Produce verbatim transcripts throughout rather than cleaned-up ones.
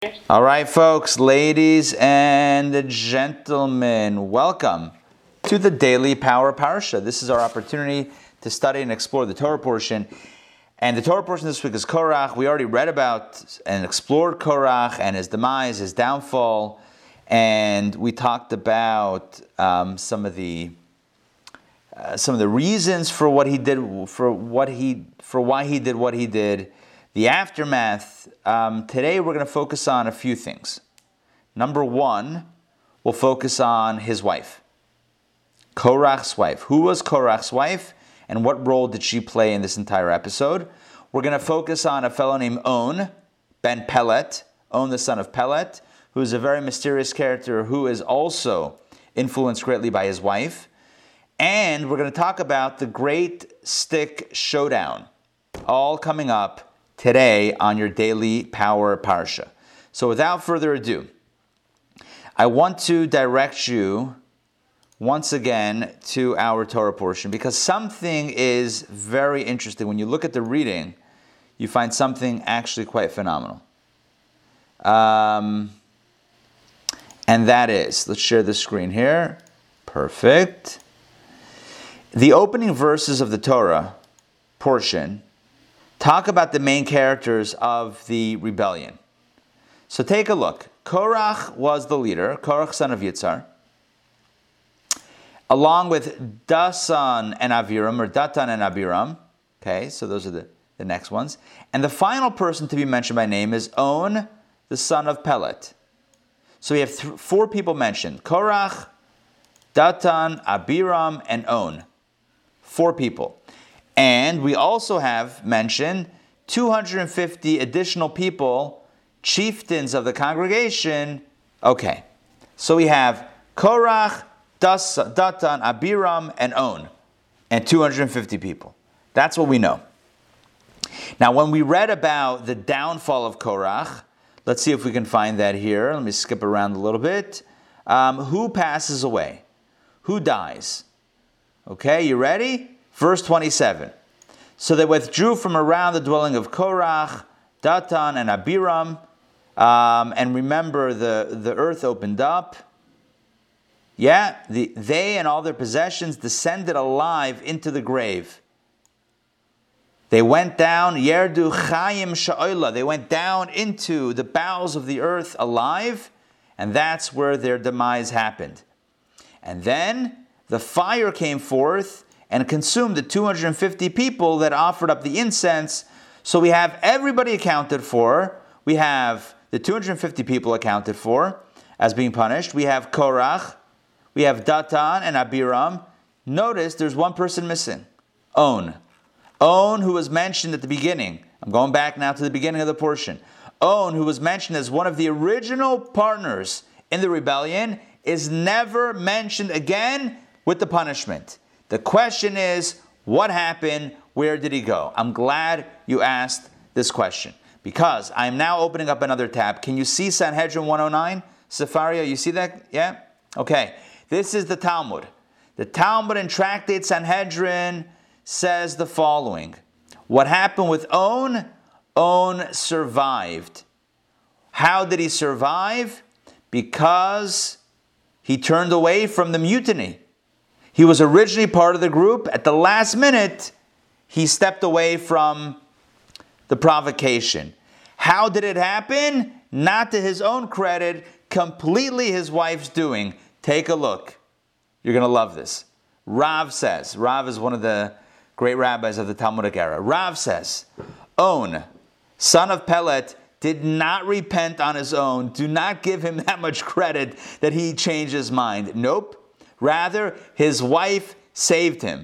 All right, folks, ladies and gentlemen, welcome to the Daily Power Parsha. This is our opportunity to study and explore the Torah portion. And the Torah portion this week is Korach. We already read about and explored Korach and his demise, his downfall. And we talked about um, some of the uh, some of the reasons for what he did, for what he, for why he did what he did. The aftermath. Um, today we're going to focus on a few things. Number one, we'll focus on his wife, Korach's wife. Who was Korach's wife, and what role did she play in this entire episode? We're going to focus on a fellow named On ben Pelet, On the son of Pelet, who is a very mysterious character who is also influenced greatly by his wife. And we're going to talk about the Great Stick Showdown, all coming up today on your Daily Power Parsha. So without further ado, I want to direct you once again to our Torah portion, because something is very interesting. When you look at the reading, you find something actually quite phenomenal. Um, and that is, let's share the screen here. Perfect. The opening verses of the Torah portion talk about the main characters of the rebellion. So take a look. Korach was the leader, Korach son of Yitzhar, along with Dasan and Aviram, or Datan and Abiram. Okay, so those are the, the next ones. And the final person to be mentioned by name is On, the son of Pelet. So we have th- four people mentioned: Korach, Datan, Abiram, and On. Four people. And we also have mentioned two hundred fifty additional people, chieftains of the congregation. Okay, so we have Korach, Das, Datan, Abiram, and On, and two hundred fifty people. That's what we know. Now, when we read about the downfall of Korach, let's see if we can find that here. Let me skip around a little bit. Um, who passes away? Who dies? Okay, you ready? Verse twenty-seven. So they withdrew from around the dwelling of Korach, Datan, and Abiram. Um, and remember, the, the earth opened up. Yeah, the, they and all their possessions descended alive into the grave. They went down, Yerdu Chayim Sha'ola. They went down into the bowels of the earth alive. And that's where their demise happened. And then the fire came forth and consumed the two hundred fifty people that offered up the incense. So we have everybody accounted for. We have the two hundred fifty people accounted for as being punished. We have Korach. We have Datan and Abiram. Notice there's one person missing. On. On, who was mentioned at the beginning. I'm going back now to the beginning of the portion. On, who was mentioned as one of the original partners in the rebellion, is never mentioned again with the punishment. The question is, what happened? Where did he go? I'm glad you asked this question, because I'm now opening up another tab. Can you see Sanhedrin one oh nine? Safaria, you see that? Yeah? Okay. This is the Talmud. The Talmud in Tractate Sanhedrin says the following. What happened with On? On survived. How did he survive? Because he turned away from the mutiny. He was originally part of the group. At the last minute, he stepped away from the provocation. How did it happen? Not to his own credit, completely his wife's doing. Take a look. You're going to love this. Rav says, Rav is one of the great rabbis of the Talmudic era. Rav says, On, son of Pelet, did not repent on his own. Do not give him that much credit that he changed his mind. Nope. Rather, his wife saved him.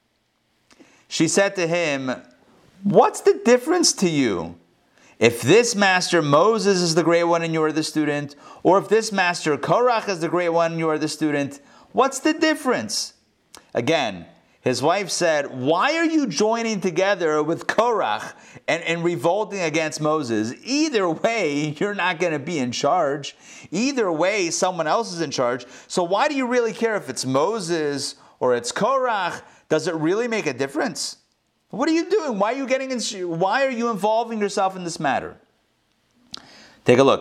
She said to him, what's the difference to you? If this master Moses is the great one and you are the student, or if this master Korach is the great one and you are the student, what's the difference? Again, his wife said, why are you joining together with Korach and, and revolting against Moses? Either way, you're not going to be in charge. Either way, someone else is in charge. So why do you really care if it's Moses or it's Korach? Does it really make a difference? What are you doing? Why are you getting in, why are you involving yourself in this matter? Take a look.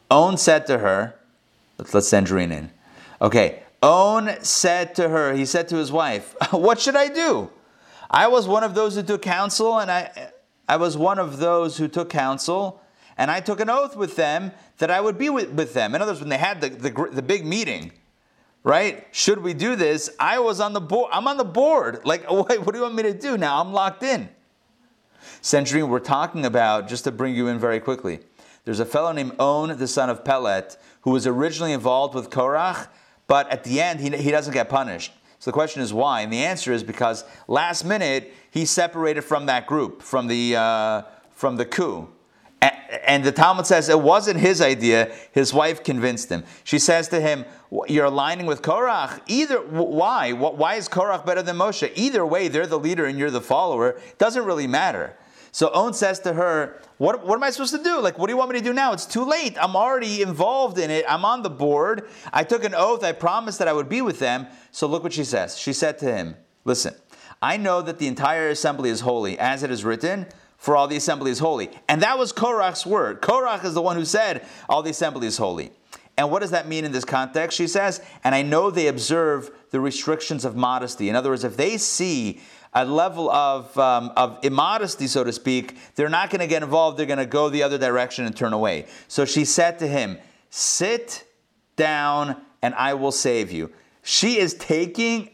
On said to her, let's let Sandrine in. Okay, On said to her, he said to his wife, what should I do? I was one of those who took counsel, and I, I was one of those who took counsel, and I took an oath with them that I would be with, with them. In other words, when they had the, the, the big meeting, right? Should we do this? I was on the board. I'm on the board. Like, wait, what do you want me to do now? I'm locked in. Sandrine, we're talking about, just to bring you in very quickly, there's a fellow named On, the son of Pelet, who was originally involved with Korach, but at the end, he, he doesn't get punished. So the question is why? And the answer is because last minute, he separated from that group, from the, uh, from the coup. And, and the Talmud says it wasn't his idea. His wife convinced him. She says to him, you're aligning with Korach. Either, why? Why is Korach better than Moshe? Either way, they're the leader and you're the follower. It doesn't really matter. So On says to her, what, what am I supposed to do? Like, what do you want me to do now? It's too late. I'm already involved in it. I'm on the board. I took an oath. I promised that I would be with them. So look what she says. She said to him, listen, I know that the entire assembly is holy, as it is written, for all the assembly is holy. And that was Korach's word. Korach is the one who said, all the assembly is holy. And what does that mean in this context? She says, and I know they observe the restrictions of modesty. In other words, if they see a level of, um, of immodesty, so to speak, they're not going to get involved. They're going to go the other direction and turn away. So she said to him, sit down and I will save you. She is taking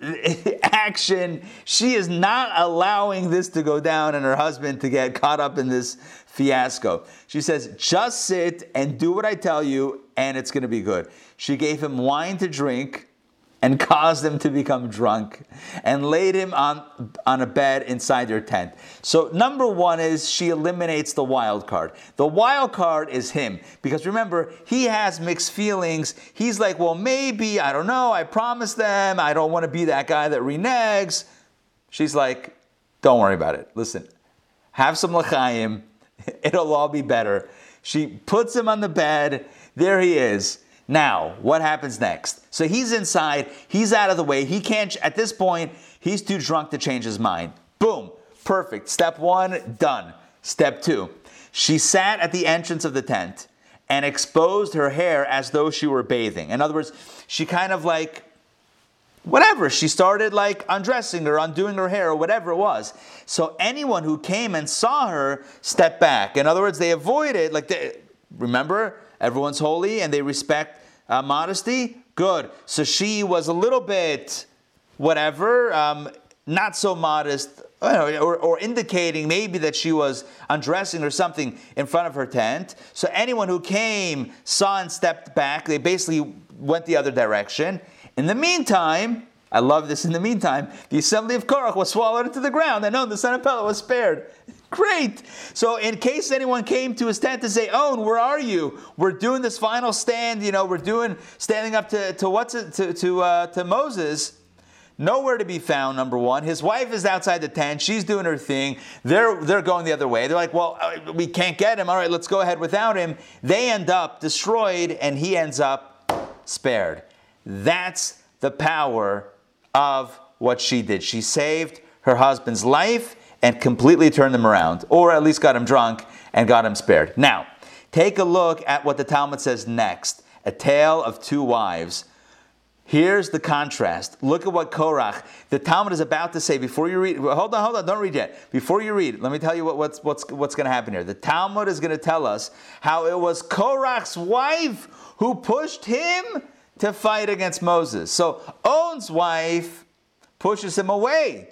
action. She is not allowing this to go down and her husband to get caught up in this fiasco. She says, just sit and do what I tell you and it's going to be good. She gave him wine to drink and caused him to become drunk, and laid him on, on a bed inside their tent. So number one is she eliminates the wild card. The wild card is him, because remember, he has mixed feelings. He's like, well, maybe, I don't know, I promised them, I don't want to be that guy that reneges. She's like, don't worry about it. Listen, have some l'chaim, it'll all be better. She puts him on the bed, there he is. Now, what happens next? So he's inside, he's out of the way, he can't, at this point, he's too drunk to change his mind. Boom, perfect. Step one, done. Step two, she sat at the entrance of the tent and exposed her hair as though she were bathing. In other words, she kind of like, whatever, she started like undressing or undoing her hair or whatever it was. So anyone who came and saw her stepped back. In other words, they avoided, like, they, remember, everyone's holy and they respect uh, modesty. Good. So she was a little bit, whatever, um, not so modest, or, or indicating maybe that she was undressing or something in front of her tent. So anyone who came, saw and stepped back. They basically went the other direction. In the meantime, I love this, in the meantime, the assembly of Korach was swallowed into the ground, and no, the son of Pelet was spared. Great. So in case anyone came to his tent to say, oh, where are you? We're doing this final stand, you know, we're doing, standing up to, to what's it, to, to, uh, to Moses. Nowhere to be found, number one. His wife is outside the tent. She's doing her thing. They're, they're going the other way. They're like, well, we can't get him. All right, let's go ahead without him. They end up destroyed, and he ends up spared. That's the power of what she did. She saved her husband's life and completely turned him around, or at least got him drunk and got him spared. Now, take a look at what the Talmud says next. A tale of two wives. Here's the contrast. Look at what Korach, the Talmud is about to say before you read. Hold on, hold on, don't read yet. Before you read, let me tell you what, what's, what's, what's going to happen here. The Talmud is going to tell us how it was Korach's wife who pushed him to fight against Moses. So On's wife pushes him away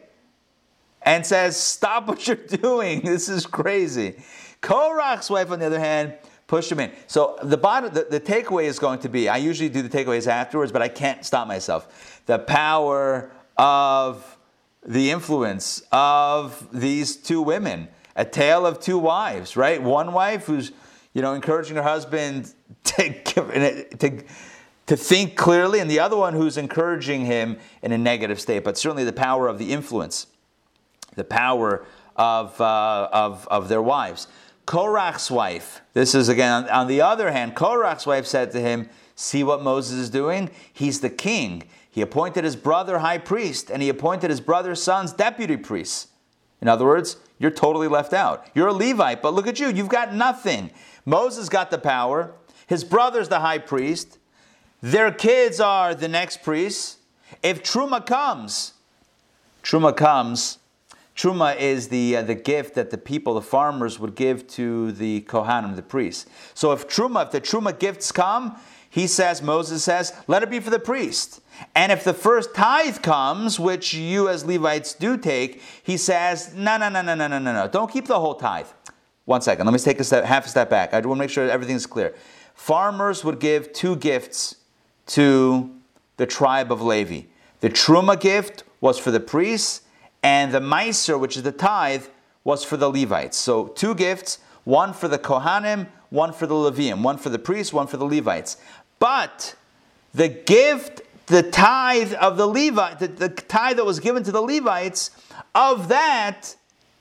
and says, stop what you're doing. This is crazy. Korach's wife, on the other hand, pushed him in. So the bottom, the, the takeaway is going to be, I usually do the takeaways afterwards, but I can't stop myself. The power of the influence of these two women. A tale of two wives, right? One wife who's, you know, encouraging her husband to, to, to think clearly, and the other one who's encouraging him in a negative state. But certainly the power of the influence. The power of, uh, of, of their wives. Korach's wife, this is again, on the other hand, Korach's wife said to him, see what Moses is doing? He's the king. He appointed his brother high priest, and he appointed his brother's sons deputy priests. In other words, you're totally left out. You're a Levite, but look at you, you've got nothing. Moses got the power. His brother's the high priest. Their kids are the next priests. If Truma comes, Truma comes, Truma is the uh, the gift that the people, the farmers, would give to the Kohanim, the priests. So if Truma, if the Truma gifts come, he says, Moses says, let it be for the priest. And if the first tithe comes, which you as Levites do take, he says, no, no, no, no, no, no, no, no. Don't keep the whole tithe. One second. Let me take a step, half a step back. I want to make sure everything's clear. Farmers would give two gifts to the tribe of Levi. The Truma gift was for the priests, and the Meiser, which is the tithe, was for the Levites. So two gifts, one for the Kohanim, one for the Leviim, one for the priests, one for the Levites. But the gift, the tithe of the Levite, the, the tithe that was given to the Levites, of that,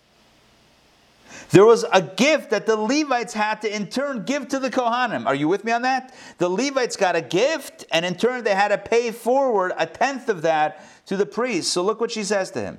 there was a gift that the Levites had to in turn give to the Kohanim. Are you with me on that? The Levites got a gift, and in turn they had to pay forward a tenth of that to the priest. So look what she says to him.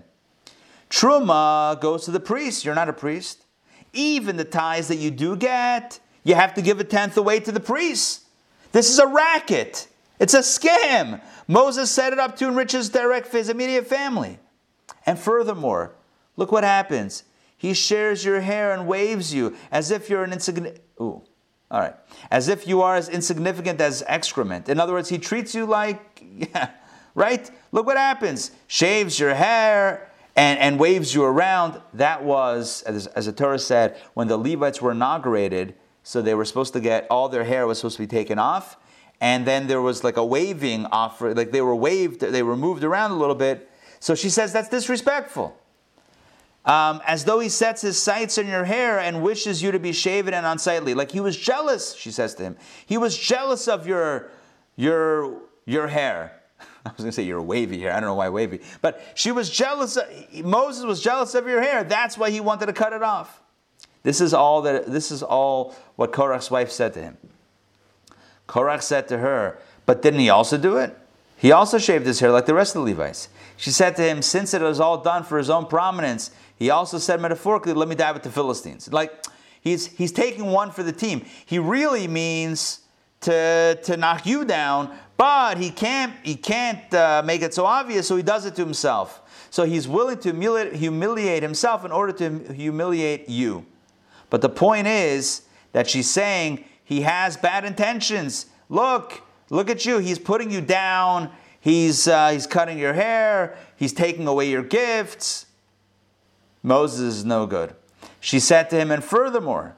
Truma goes to the priest. You're not a priest. Even the tithes that you do get, you have to give a tenth away to the priests. This is a racket. It's a scam. Moses set it up to enrich his direct his immediate family. And furthermore, look what happens. He shares your hair and waves you as if you're an insignificant. Ooh, all right. As if you are as insignificant as excrement. In other words, he treats you like, yeah, right? Look what happens. Shaves your hair and, and waves you around. That was, as, as the Torah said, when the Levites were inaugurated. So they were supposed to get, all their hair was supposed to be taken off. And then there was like a waving offer, like they were waved, they were moved around a little bit. So she says that's disrespectful. Um, as though he sets his sights on your hair and wishes you to be shaven and unsightly. Like he was jealous, she says to him. He was jealous of your, your, your hair. I was going to say your wavy hair. I don't know why wavy. But she was jealous. Of, Moses was jealous of your hair. That's why he wanted to cut it off. This is all that. This is all what Korach's wife said to him. Korach said to her, but didn't he also do it? He also shaved his hair like the rest of the Levites. She said to him, since it was all done for his own prominence, he also said metaphorically, let me die with the Philistines. Like, he's he's taking one for the team. He really means to, to knock you down, but he can't, he can't uh, make it so obvious, so he does it to himself. So he's willing to humiliate, humiliate himself in order to humiliate you. But the point is that she's saying he has bad intentions. Look, look at you. He's putting you down. He's uh, he's cutting your hair. He's taking away your gifts. Moses is no good. She said to him, and furthermore,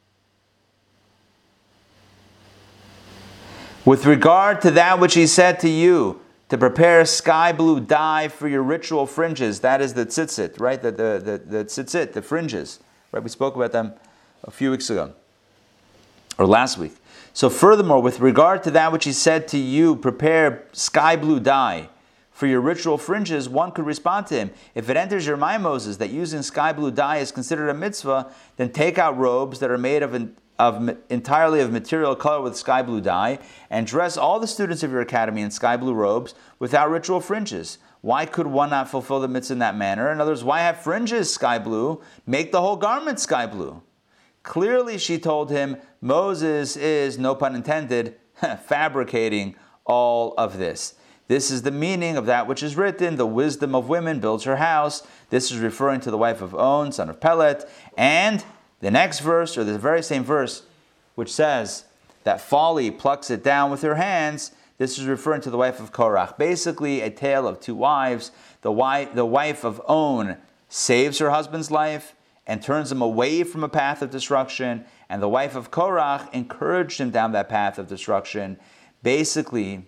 with regard to that which he said to you, to prepare sky blue dye for your ritual fringes, that is the tzitzit, right? The, the, the, the tzitzit, the fringes. Right? We spoke about them a few weeks ago, or last week. So furthermore, with regard to that which he said to you, prepare sky blue dye for your ritual fringes, one could respond to him, if it enters your mind, Moses, that using sky blue dye is considered a mitzvah, then take out robes that are made of, of entirely of material color with sky blue dye, and dress all the students of your academy in sky blue robes without ritual fringes. Why could one not fulfill the mitzvah in that manner? In other words, why have fringes sky blue? Make the whole garment sky blue. Clearly, she told him, Moses is, no pun intended, fabricating all of this. This is the meaning of that which is written, the wisdom of women builds her house. This is referring to the wife of On, son of Pelet. And the next verse, or the very same verse, which says that folly plucks it down with her hands, this is referring to the wife of Korach. Basically, a tale of two wives. The wife, the wife of On saves her husband's life and turns him away from a path of destruction. And the wife of Korach encouraged him down that path of destruction, basically,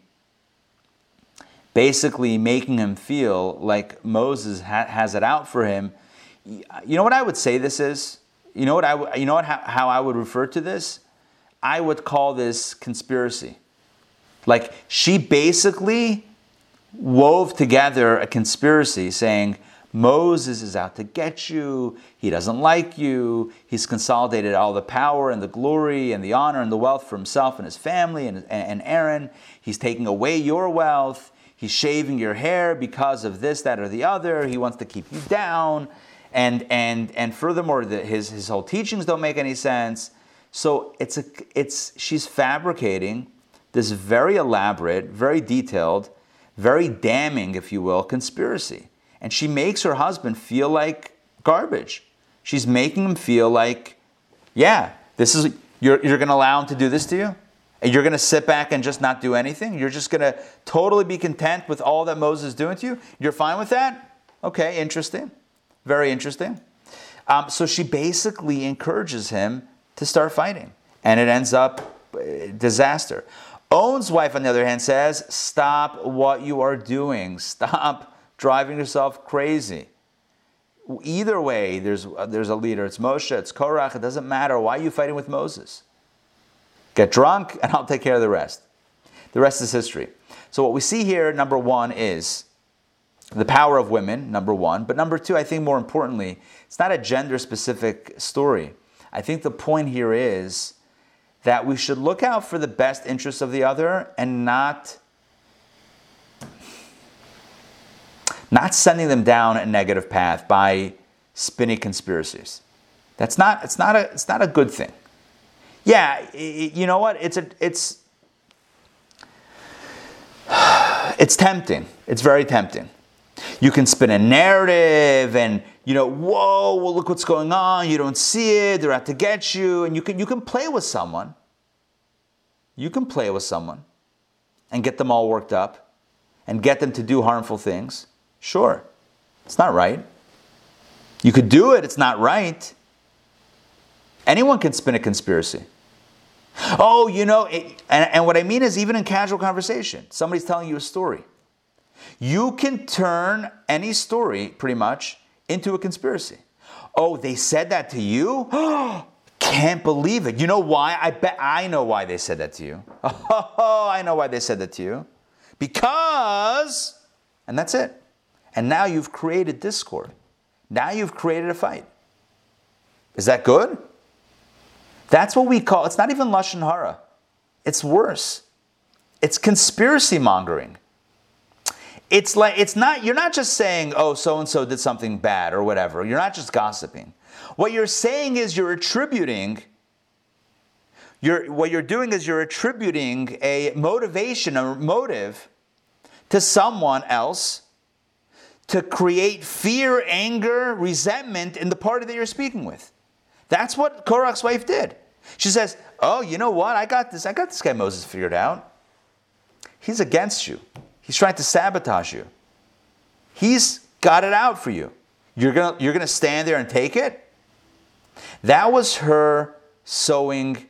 basically making him feel like Moses ha- has it out for him. You know what I would say this is? You know what I w- you know what how, how I would refer to this? I would call this conspiracy. Like, she basically wove together a conspiracy saying, Moses is out to get you. He doesn't like you. He's consolidated all the power and the glory and the honor and the wealth for himself and his family and, and Aaron. He's taking away your wealth. He's shaving your hair because of this, that, or the other. He wants to keep you down. And and and furthermore, the, his, his whole teachings don't make any sense. So it's a, it's she's fabricating this very elaborate, very detailed, very damning, if you will, conspiracy. And she makes her husband feel like garbage. She's making him feel like, yeah, this is you're you're going to allow him to do this to you? And you're going to sit back and just not do anything? You're just going to totally be content with all that Moses is doing to you? You're fine with that? Okay, interesting. Very interesting. Um, so she basically encourages him to start fighting. And it ends up uh, disaster. On's wife, on the other hand, says, stop what you are doing. Stop driving yourself crazy. Either way, there's, uh, there's a leader. It's Moshe, it's Korach. It doesn't matter. Why are you fighting with Moses? Get drunk and I'll take care of the rest. The rest is history. So what we see here, number one, is the power of women, number one. But number two, I think more importantly, it's not a gender-specific story. I think the point here is that we should look out for the best interests of the other and not, not sending them down a negative path by spinning conspiracies. That's not, it's not a, it's not a good thing. Yeah, it, you know what? It's a, it's, it's tempting. It's very tempting. You can spin a narrative and, you know, whoa, well, look what's going on. You don't see it. They're out to get you. And you can, you can play with someone. You can play with someone and get them all worked up and get them to do harmful things. Sure. It's not right. You could do it. It's not right. Anyone can spin a conspiracy. Oh, you know, it, and, and what I mean is even in casual conversation, somebody's telling you a story. You can turn any story, pretty much, into a conspiracy. Oh, they said that to you? Can't believe it. You know why? I bet I know why they said that to you. Oh, I know why they said that to you. Because, and that's it. And now you've created discord. Now you've created a fight. Is that good? That's what we call, it's not even Lashon Hara. It's worse. It's conspiracy mongering. It's like, it's not, you're not just saying, oh, so-and-so did something bad or whatever. You're not just gossiping. What you're saying is you're attributing, you're, what you're doing is you're attributing a motivation, a motive to someone else to create fear, anger, resentment in the party that you're speaking with. That's what Korach's wife did. She says, oh, you know what? I got this. I got this guy Moses figured out. He's against you. He's trying to sabotage you. He's got it out for you. You're gonna, you're gonna stand there and take it? That was her sowing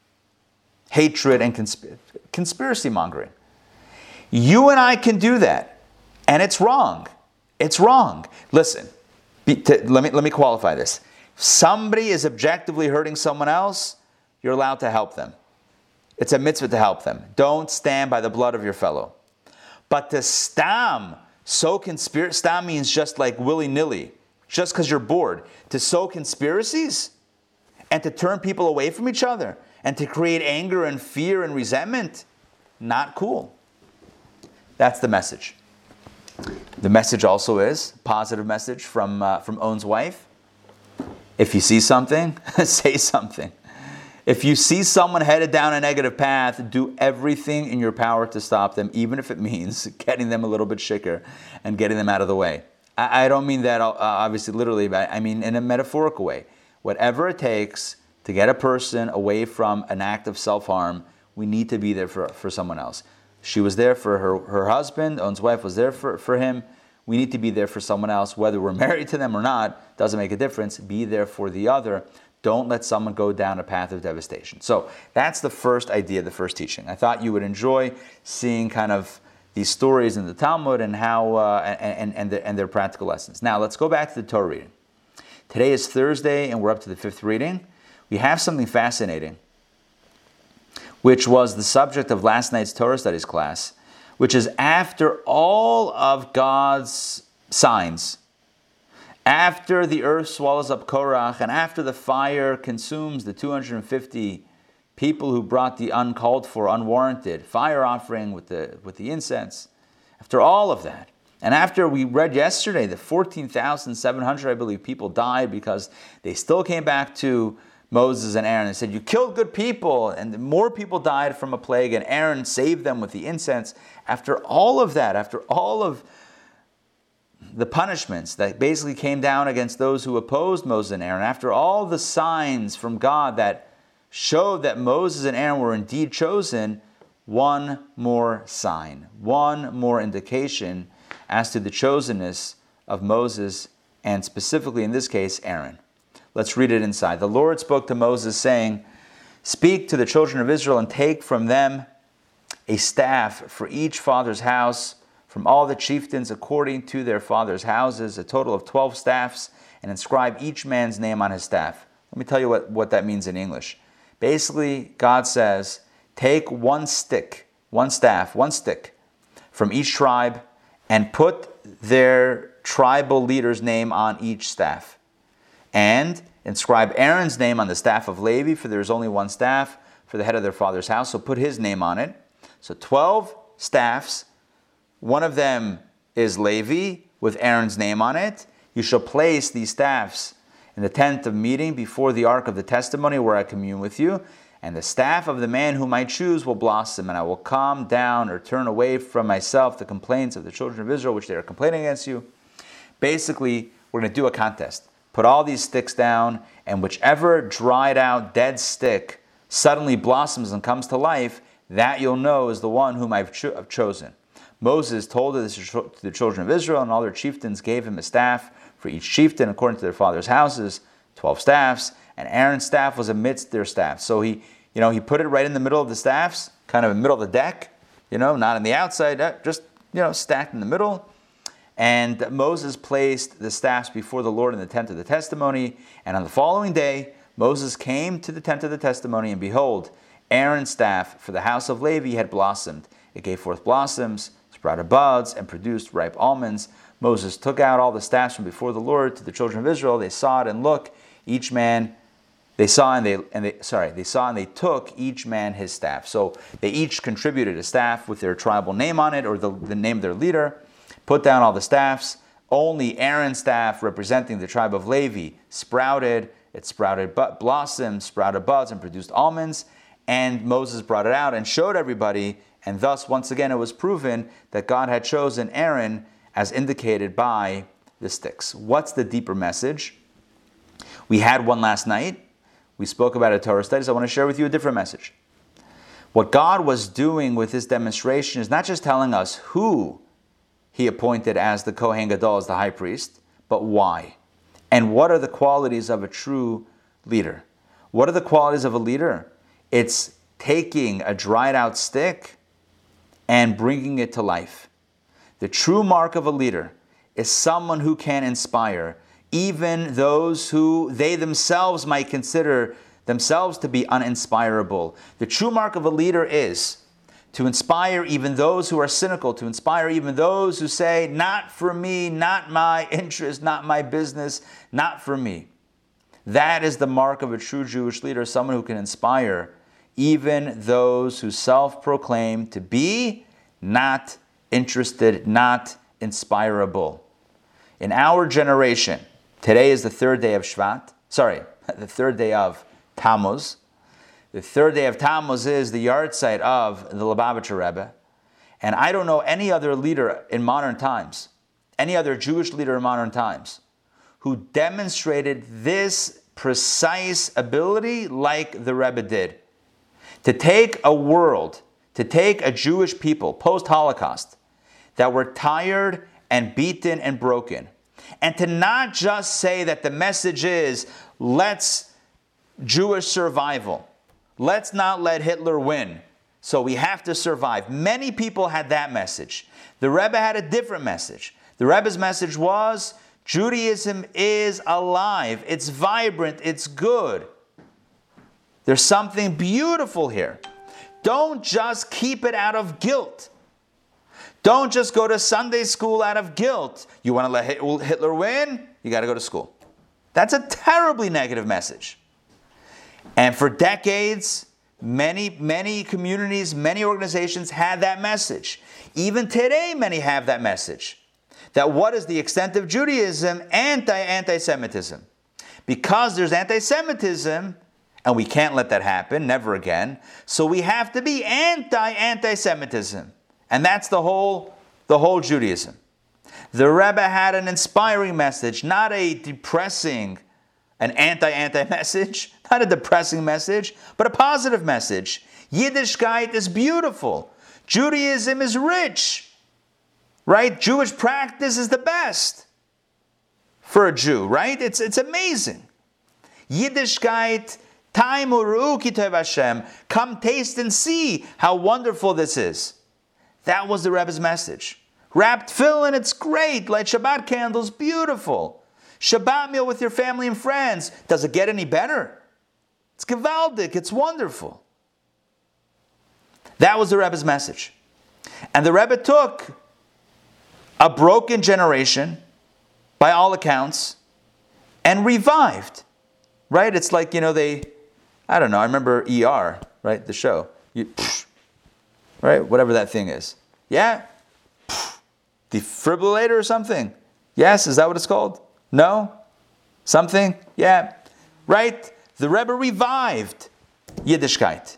hatred and consp- conspiracy mongering. You and I can do that. And it's wrong. It's wrong. Listen, be, to, let me, let me qualify this. If somebody is objectively hurting someone else, you're allowed to help them. It's a mitzvah to help them. Don't stand by the blood of your fellow. But to stam, sow conspiracy, stam means just like willy-nilly, just because you're bored. To sow conspiracies and to turn people away from each other and to create anger and fear and resentment, not cool. That's the message. The message also is, positive message from, uh, from On's wife. If you see something, say something. If you see someone headed down a negative path, do everything in your power to stop them, even if it means getting them a little bit shicker and getting them out of the way. I, I don't mean that uh, obviously literally, but I mean in a metaphorical way. Whatever it takes to get a person away from an act of self-harm, we need to be there for, for someone else. She was there for her, her husband, On's wife was there for, for him. We need to be there for someone else, whether we're married to them or not, doesn't make a difference. Be there for the other. Don't let someone go down a path of devastation. So that's the first idea, the first teaching. I thought you would enjoy seeing kind of these stories in the Talmud and how uh, and, and, the, and their practical lessons. Now let's go back to the Torah reading. Today is Thursday and we're up to the fifth reading. We have something fascinating, which was the subject of last night's Torah studies class, which is after all of God's signs, after the earth swallows up Korach, and after the fire consumes the two hundred fifty people who brought the uncalled for, unwarranted fire offering with the, with the incense, after all of that, and after we read yesterday that fourteen thousand seven hundred, I believe, people died because they still came back to Moses and Aaron. They said, you killed good people, and more people died from a plague, and Aaron saved them with the incense. After all of that, after all of the punishments that basically came down against those who opposed Moses and Aaron, after all the signs from God that showed that Moses and Aaron were indeed chosen, one more sign, one more indication as to the chosenness of Moses, and specifically in this case, Aaron. Let's read it inside. The Lord spoke to Moses, saying, speak to the children of Israel and take from them a staff for each father's house, from all the chieftains according to their father's houses, a total of twelve staffs, and inscribe each man's name on his staff. Let me tell you what, what that means in English. Basically, God says, take one stick, one staff, one stick from each tribe, and put their tribal leader's name on each staff. And inscribe Aaron's name on the staff of Levi, for there is only one staff for the head of their father's house, so put his name on it. So twelve staffs, one of them is Levi, with Aaron's name on it. You shall place these staffs in the tent of meeting before the ark of the testimony, where I commune with you. And the staff of the man whom I choose will blossom, and I will calm down or turn away from myself the complaints of the children of Israel, which they are complaining against you. Basically, we're going to do a contest. Put all these sticks down, and whichever dried out dead stick suddenly blossoms and comes to life, that you'll know is the one whom I've cho- chosen. Moses told this to the children of Israel, and all their chieftains gave him a staff for each chieftain according to their father's houses, twelve staffs, and Aaron's staff was amidst their staffs. So he, you know, he put it right in the middle of the staffs, kind of in the middle of the deck, you know, not on the outside, just, you know, stacked in the middle. And Moses placed the staffs before the Lord in the tent of the testimony. And on the following day, Moses came to the tent of the testimony, and behold, Aaron's staff for the house of Levi had blossomed. It gave forth blossoms, sprouted buds, and produced ripe almonds. Moses took out all the staffs from before the Lord to the children of Israel. They saw it, and look, each man, they saw and they, and they, sorry, they saw and they took each man his staff. So they each contributed a staff with their tribal name on it, or the, the name of their leader. Put down all the staffs. Only Aaron's staff, representing the tribe of Levi, sprouted. It sprouted blossoms, sprouted buds, and produced almonds. And Moses brought it out and showed everybody. And thus, once again, it was proven that God had chosen Aaron as indicated by the sticks. What's the deeper message? We had one last night. We spoke about it at Torah studies. I want to share with you a different message. What God was doing with this demonstration is not just telling us who He appointed as the Kohen Gadol, as the high priest, but why. And what are the qualities of a true leader? What are the qualities of a leader? It's taking a dried out stick and bringing it to life. The true mark of a leader is someone who can inspire even those who they themselves might consider themselves to be uninspirable. The true mark of a leader is to inspire even those who are cynical, to inspire even those who say, not for me, not my interest, not my business, not for me. That is the mark of a true Jewish leader, someone who can inspire even those who self-proclaim to be not interested, not inspirable. In our generation, today is the third day of Shvat, sorry, the third day of Tammuz. The third day of Tammuz is the yahrzeit of the Lubavitcher Rebbe. And I don't know any other leader in modern times, any other Jewish leader in modern times, who demonstrated this precise ability like the Rebbe did. To take a world, to take a Jewish people, post-Holocaust, that were tired and beaten and broken, and to not just say that the message is, let's Jewish survival. Let's not let Hitler win. So we have to survive. Many people had that message. The Rebbe had a different message. The Rebbe's message was, Judaism is alive. It's vibrant. It's good. There's something beautiful here. Don't just keep it out of guilt. Don't just go to Sunday school out of guilt. You want to let Hitler win? You got to go to school. That's a terribly negative message. And for decades, many, many communities, many organizations had that message. Even today, many have that message. That what is the extent of Judaism? Anti-anti-Semitism. Because there's anti-Semitism, And we can't let that happen, never again. So we have to be anti-anti-Semitism. And that's the whole, the whole Judaism. The Rebbe had an inspiring message, not a depressing, an anti-anti message, not a depressing message, but a positive message. Yiddishkeit is beautiful. Judaism is rich. Right? Jewish practice is the best for a Jew, right? It's, it's amazing. Yiddishkeit, Taimuru Kitov Hashem, come taste and see how wonderful this is. That was the Rebbe's message. Wrapped tefillin, it's great. Light Shabbat candles, beautiful. Shabbat meal with your family and friends. Does it get any better? It's gewaldic, it's wonderful. That was the Rebbe's message. And the Rebbe took a broken generation, by all accounts, and revived. Right? It's like, you know, they, I don't know, I remember E R, right? The show. You, right? Whatever that thing is. Yeah? Defibrillator or something? Yes, is that what it's called? No? Something? Yeah. Right? The Rebbe revived Yiddishkeit.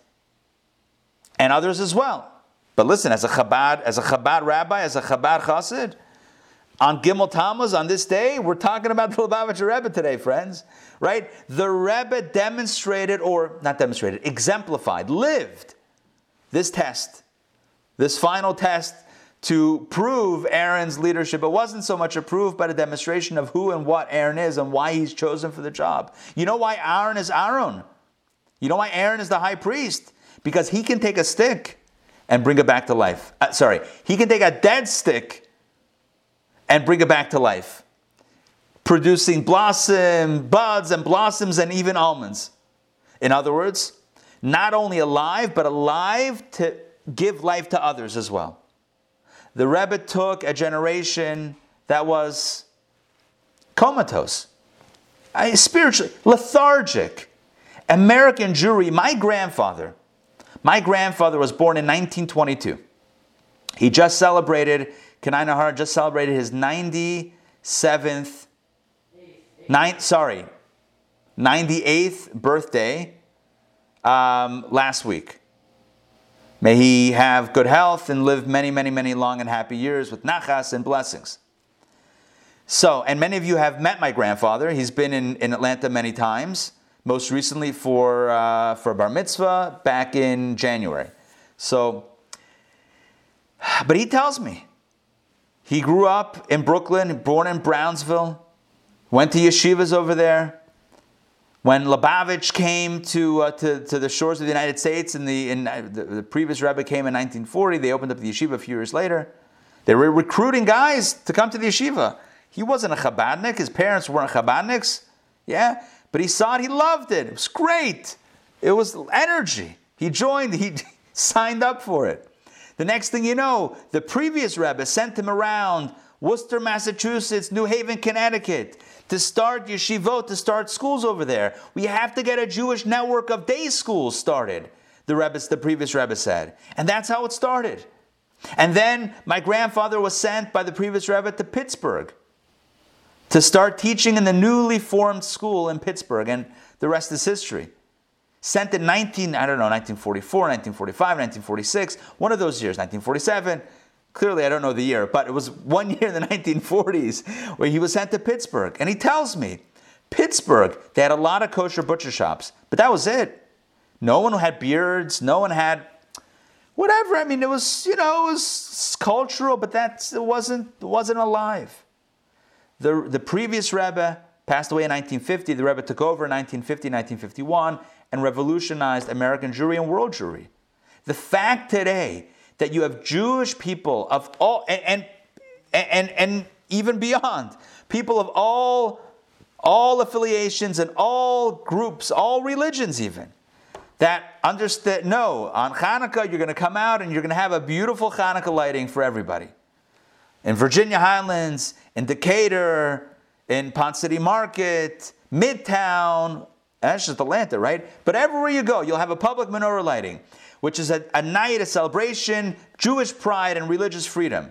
And others as well. But listen, as a Chabad, as a Chabad rabbi, as a Chabad chassid, on Gimel Tammuz, on this day, we're talking about the Lubavitcher Rebbe today, friends. Right? The Rebbe demonstrated, or not demonstrated, exemplified, lived this test. This final test to prove Aaron's leadership. It wasn't so much a proof, but a demonstration of who and what Aaron is and why he's chosen for the job. You know why Aaron is Aaron? You know why Aaron is the high priest? Because he can take a stick and bring it back to life. Uh, sorry, he can take a dead stick and bring it back to life, producing blossom, buds and blossoms and even almonds. In other words, not only alive, but alive to give life to others as well. The Rebbe took a generation that was comatose, spiritually lethargic. American Jewry. My grandfather, my grandfather was born in nineteen twenty-two. He just celebrated, Kanai Nahar just celebrated his ninety-seventh, nine, sorry, ninety-eighth birthday um, last week. May he have good health and live many, many, many long and happy years with nachas and blessings. So, and many of you have met my grandfather. He's been in, in Atlanta many times, most recently for, uh, for bar mitzvah back in January. So, but he tells me, he grew up in Brooklyn, born in Brownsville, went to yeshivas over there. When Lubavitch came to, uh, to to the shores of the United States, in the, in, uh, the, the previous Rebbe came in nineteen forty, they opened up the yeshiva a few years later. They were recruiting guys to come to the yeshiva. He wasn't a Chabadnik, his parents weren't Chabadniks, yeah, but he saw it, he loved it, it was great. It was energy. He joined, he signed up for it. The next thing you know, the previous Rebbe sent him around Worcester, Massachusetts, New Haven, Connecticut, to start yeshivot, to start schools over there. We have to get a Jewish network of day schools started, the Rebbe, the previous Rebbe said. And that's how it started. And then my grandfather was sent by the previous Rebbe to Pittsburgh to start teaching in the newly formed school in Pittsburgh, and the rest is history. Sent in nineteen, I don't know, nineteen forty-four, nineteen forty-five, nineteen forty-six, one of those years, nineteen forty-seven. Clearly, I don't know the year, but it was one year in the nineteen forties where he was sent to Pittsburgh. And he tells me, Pittsburgh, they had a lot of kosher butcher shops, but that was it. No one had beards, no one had whatever. I mean, it was, you know, it was cultural, but that's, it wasn't, it wasn't alive. The, the previous Rebbe passed away in nineteen fifty. The Rebbe took over in nineteen fifty, nineteen fifty-one and revolutionized American Jewry and world Jewry. The fact today that you have Jewish people of all, and, and, and, and even beyond, people of all, all affiliations and all groups, all religions even, that understand, no, on Hanukkah you're going to come out and you're going to have a beautiful Hanukkah lighting for everybody. In Virginia Highlands, in Decatur, in Ponce City Market, Midtown, that's just Atlanta, right? But everywhere you go, you'll have a public menorah lighting, which is a, a night, a celebration, Jewish pride and religious freedom.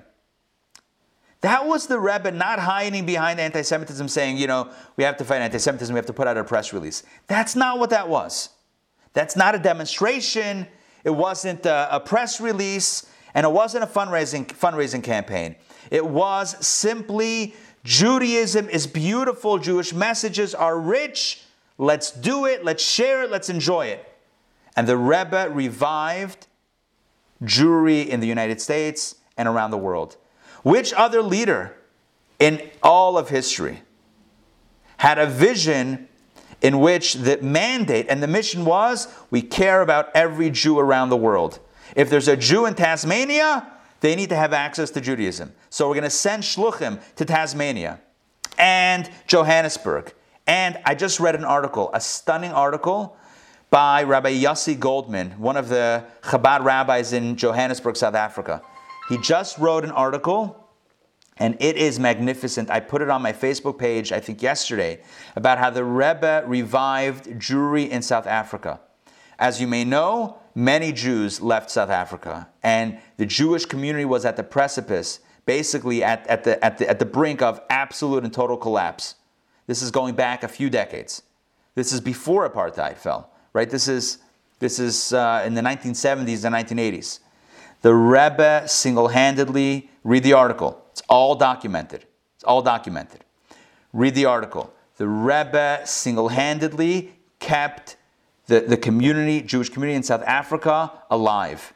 That was the Rebbe not hiding behind anti-Semitism saying, you know, we have to fight anti-Semitism, we have to put out a press release. That's not what that was. That's not a demonstration. It wasn't a, a press release, and it wasn't a fundraising fundraising campaign. It was simply Judaism is beautiful. Jewish messages are rich. Let's do it. Let's share it. Let's enjoy it. And the Rebbe revived Jewry in the United States and around the world. Which other leader in all of history had a vision in which the mandate and the mission was, we care about every Jew around the world. If there's a Jew in Tasmania, they need to have access to Judaism. So we're going to send shluchim to Tasmania and Johannesburg. And I just read an article, a stunning article by Rabbi Yossi Goldman, one of the Chabad rabbis in Johannesburg, South Africa. He just wrote an article, and it is magnificent. I put it on my Facebook page, I think yesterday, about how the Rebbe revived Jewry in South Africa. As you may know, many Jews left South Africa, and the Jewish community was at the precipice, basically at, at, the, at, the, at the brink of absolute and total collapse. This is going back a few decades. This is before apartheid fell. Right, this is this is uh, in the nineteen seventies and nineteen eighties. The Rebbe single-handedly, read the article. It's all documented. It's all documented. Read the article. The Rebbe single-handedly kept the, the community, Jewish community in South Africa alive.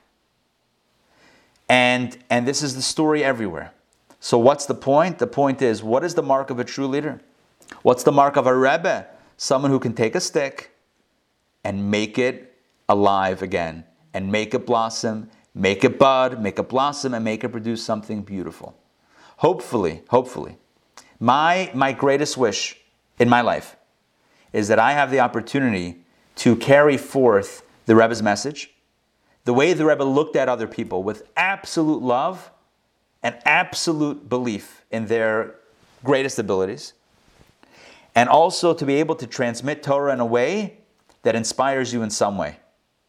And, and this is the story everywhere. So what's the point? The point is, what is the mark of a true leader? What's the mark of a Rebbe? Someone who can take a stick and make it alive again, and make it blossom, make it bud, make it blossom, and make it produce something beautiful. Hopefully, hopefully, my, my greatest wish in my life is that I have the opportunity to carry forth the Rebbe's message, the way the Rebbe looked at other people with absolute love and absolute belief in their greatest abilities, and also to be able to transmit Torah in a way that inspires you in some way.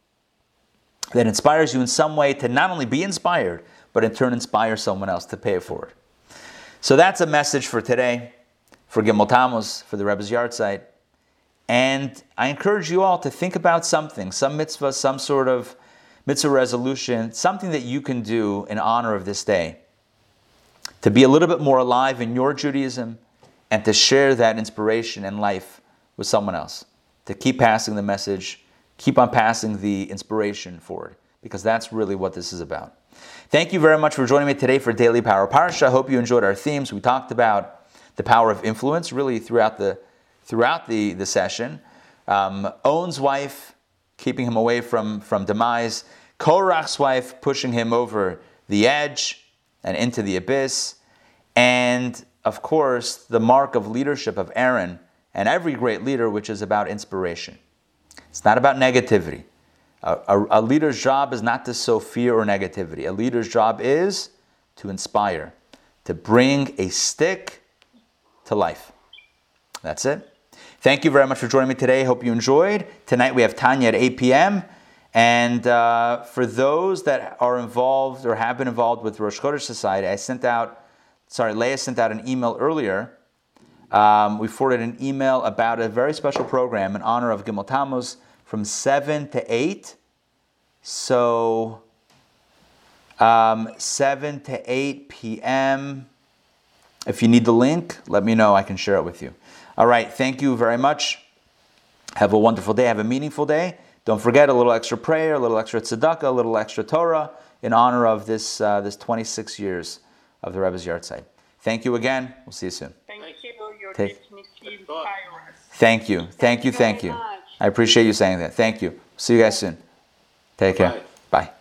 That inspires you in some way to not only be inspired, but in turn inspire someone else to pay it forward. So that's a message for today, for Gimel Tammuz, for the Rebbe's Yahrzeit. And I encourage you all to think about something, some mitzvah, some sort of mitzvah resolution, something that you can do in honor of this day, to be a little bit more alive in your Judaism and to share that inspiration and life with someone else. To keep passing the message, keep on passing the inspiration forward, because that's really what this is about. Thank you very much for joining me today for Daily Power Parsha. I hope you enjoyed our themes. We talked about the power of influence really throughout the throughout the, the session. Um, On's wife, keeping him away from, from demise. Korach's wife, pushing him over the edge and into the abyss. And, of course, the mark of leadership of Aaron and every great leader, which is about inspiration. It's not about negativity. A, a, a leader's job is not to sow fear or negativity. A leader's job is to inspire, to bring a stick to life. That's it. Thank you very much for joining me today. Hope you enjoyed. Tonight we have Tanya at eight p.m. And uh, for those that are involved or have been involved with Rosh Chodesh Society, I sent out, sorry, Leah sent out an email earlier. Um, we forwarded an email about a very special program in honor of Gimel Tammuz from seven to eight. So, um, seven to eight p.m. If you need the link, let me know. I can share it with you. All right. Thank you very much. Have a wonderful day. Have a meaningful day. Don't forget a little extra prayer, a little extra tzedakah, a little extra Torah in honor of this uh, this twenty-six years of the Rebbe's Yahrzeit. Thank you again. We'll see you soon. Thank you. Your Take, definitely inspire us. thank you. Thank you. Thank you. I appreciate you saying that. Thank you. See you guys soon. Take care. Bye. Bye.